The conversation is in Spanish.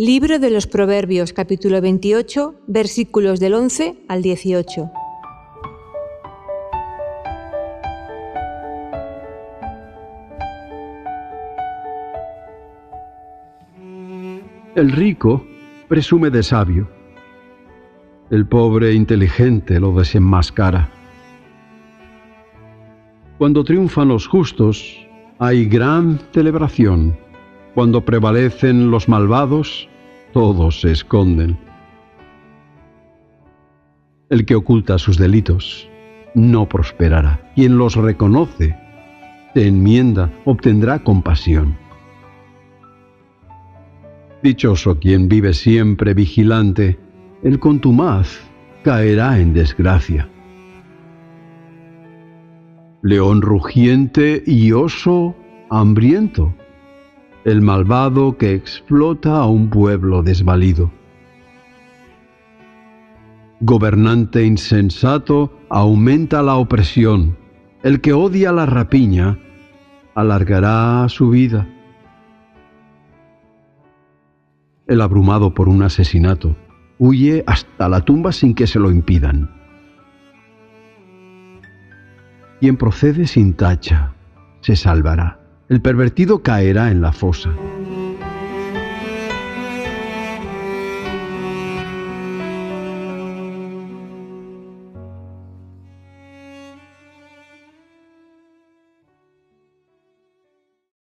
Libro de los Proverbios, capítulo 28, versículos del 11 al 18. El rico presume de sabio, el pobre inteligente lo desenmascara. Cuando triunfan los justos, hay gran celebración. Cuando prevalecen los malvados, todos se esconden. El que oculta sus delitos no prosperará. Quien los reconoce, se enmienda, obtendrá compasión. Dichoso quien vive siempre vigilante, el contumaz caerá en desgracia. León rugiente y oso hambriento, el malvado que explota a un pueblo desvalido. Gobernante insensato aumenta la opresión, el que odia la rapiña alargará su vida. El abrumado por un asesinato huye hasta la tumba sin que se lo impidan. Quien procede sin tacha se salvará. El pervertido caerá en la fosa.